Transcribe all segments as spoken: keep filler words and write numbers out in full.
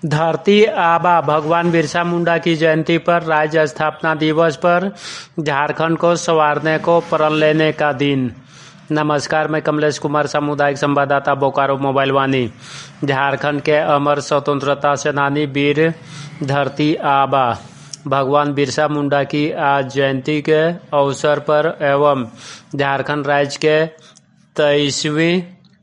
धरती आबा भगवान बिरसा मुंडा की जयंती पर राज्य स्थापना दिवस पर झारखंड को संवारने को प्रण लेने का दिन। नमस्कार, मैं कमलेश कुमार, सामुदायिक संवाददाता, बोकारो मोबाइल वाणी। झारखंड के अमर स्वतंत्रता सेनानी वीर धरती आबा भगवान बिरसा मुंडा की आज जयंती के अवसर पर एवं झारखंड राज्य के तेईसवीं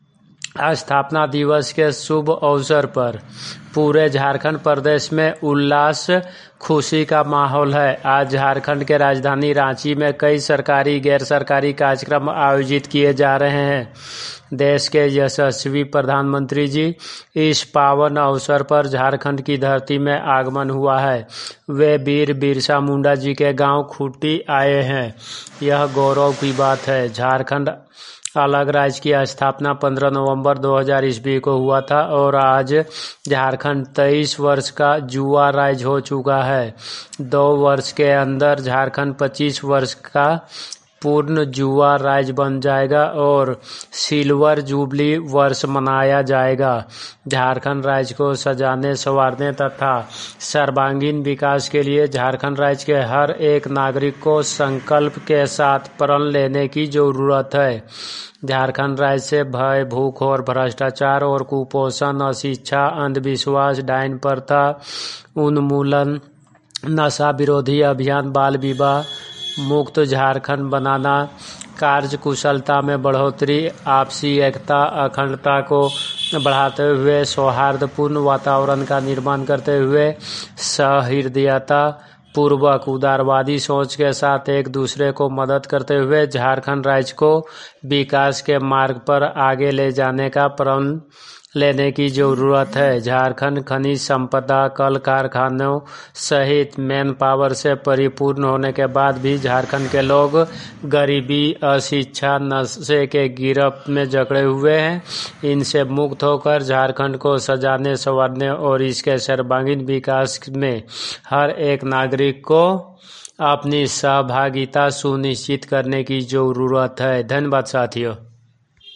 स्थापना दिवस के शुभ अवसर पर पूरे झारखंड प्रदेश में उल्लास खुशी का माहौल है। आज झारखंड के राजधानी रांची में कई सरकारी गैर सरकारी कार्यक्रम आयोजित किए जा रहे हैं। देश के यशस्वी प्रधानमंत्री जी इस पावन अवसर पर झारखंड की धरती में आगमन हुआ है। वे वीर बिरसा मुंडा जी के गांव खूंटी आए हैं। यह गौरव की बात है। झारखंड अलग राज्य की स्थापना पंद्रह नवंबर दो हज़ार ईस्वी को हुआ था और आज झारखंड तेईस वर्ष का युवा राज्य हो चुका है। दो वर्ष के अंदर झारखंड पच्चीस वर्ष का पूर्ण युवा राज्य बन जाएगा और सिल्वर जुबली वर्ष मनाया जाएगा। झारखंड राज्य को सजाने संवारने तथा सर्वांगीण विकास के लिए झारखंड राज्य के हर एक नागरिक को संकल्प के साथ प्रण लेने की जरूरत है। झारखंड राज्य से भय, भूख और भ्रष्टाचार और कुपोषण, अशिक्षा, अंधविश्वास, डायन प्रथा उन्मूलन, नशा विरोधी अभियान, बाल विवाह मुक्त झारखंड बनाना, कार्य कुशलता में बढ़ोतरी, आपसी एकता अखंडता को बढ़ाते हुए सौहार्दपूर्ण वातावरण का निर्माण करते हुए सहृदयता पूर्वक उदारवादी सोच के साथ एक दूसरे को मदद करते हुए झारखंड राज्य को विकास के मार्ग पर आगे ले जाने का प्रण लेने की जरूरत है। झारखंड खनिज संपदा, कल कारखानों सहित मैन पावर से परिपूर्ण होने के बाद भी झारखंड के लोग गरीबी, अशिक्षा, नशे के गिरफ्त में जकड़े हुए हैं। इनसे मुक्त होकर झारखंड को सजाने संवारने और इसके सर्वांगीण विकास में हर एक नागरिक को अपनी सहभागिता सुनिश्चित करने की जरूरत है। धन्यवाद साथियों।